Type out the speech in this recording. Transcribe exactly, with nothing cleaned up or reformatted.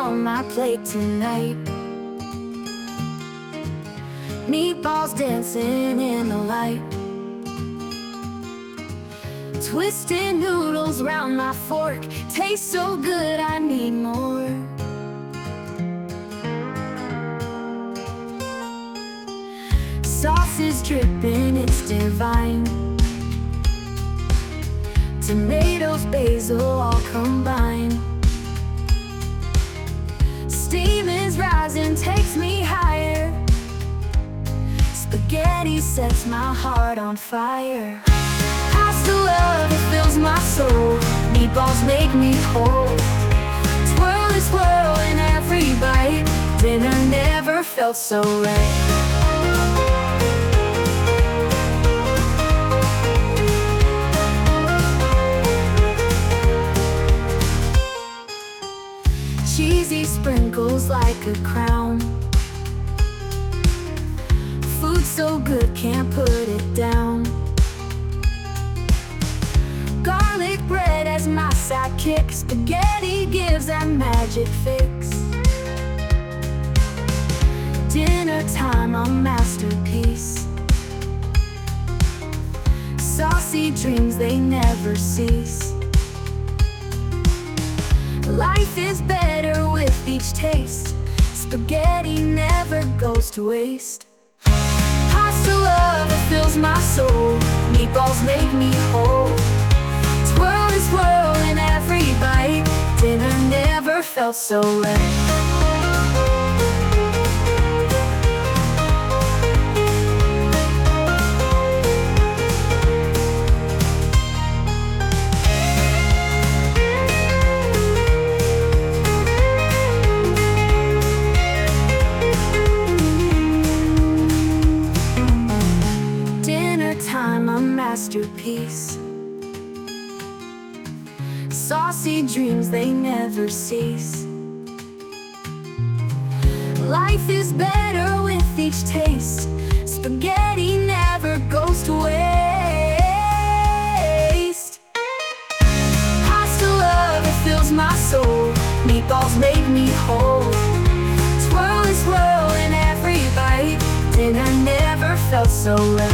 on my plate tonight. Meatballs dancing in the light. Twisted noodles round my fork. Tastes so good, I need more. Sauce is dripping, it's divine. Tomatoes, basil, all combined. Steam is rising, takes me higher. Spaghetti sets my heart on fire. Pasta love, it fills my soul. Meatballs make me whole. Twirl and swirl in every bite. Dinner never felt so right. Cheesy sprinkles like a crown. Food so good, can't put it down. Garlic bread as my sidekick. Spaghetti gives that magic fix. Dinner time, a masterpiece. Saucy dreams, they never cease. Life is better with each taste. Spaghetti never goes to waste. Pasta love, it fills my soul. Meatballs make me whole. Twirl and swirl in every bite. Dinner never felt so right. Time, a masterpiece. Saucy dreams, they never cease. Life is better with each taste. Spaghetti never goes to waste. Pasta love, it fills my soul. Meatballs make me whole. Twirl and swirl in every bite. Dinner never felt so right.